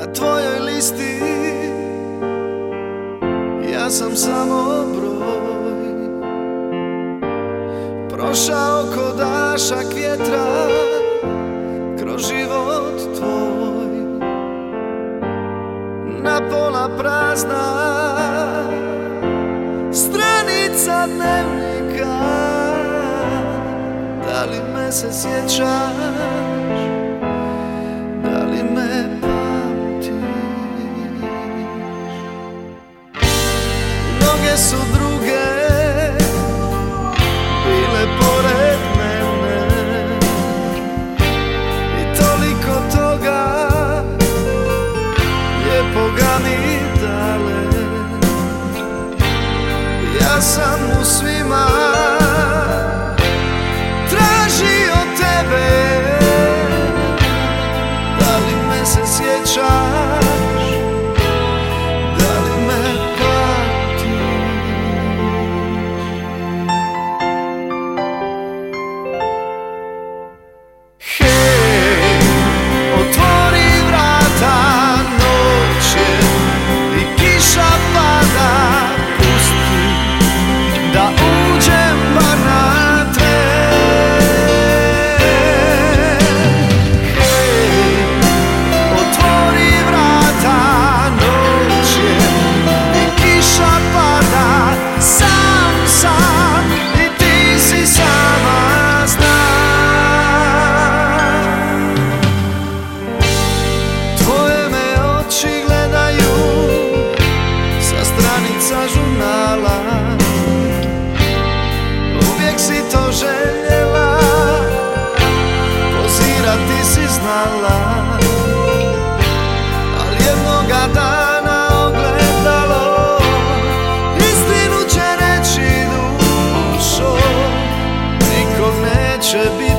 tvojoj listi ja sam samo broj, prošao ko dašak vjetra kroz život tvoj. Na pola prazna stranica dnevnika, da li me se sjećaš, da li me pamtiš? Mnoge su druge bile pored mene i toliko toga lijepoga mi dale. Ja sam u svima tražio tebe, da li me se sjećaš, da li me pamtiš? Hej, otvori vrata, noć je i kiša pada, pusti da uđem bar na tren. Hej, otvori vrata, noć je i kiša pada, sam sam i ti si sama, znam. Tvoje me oči gledaju sa stranica žurnala, uvijek si to željela, pozirati si znala, ali jednoga dana ogledalo istinu će reći, dušo, nikog neće biti.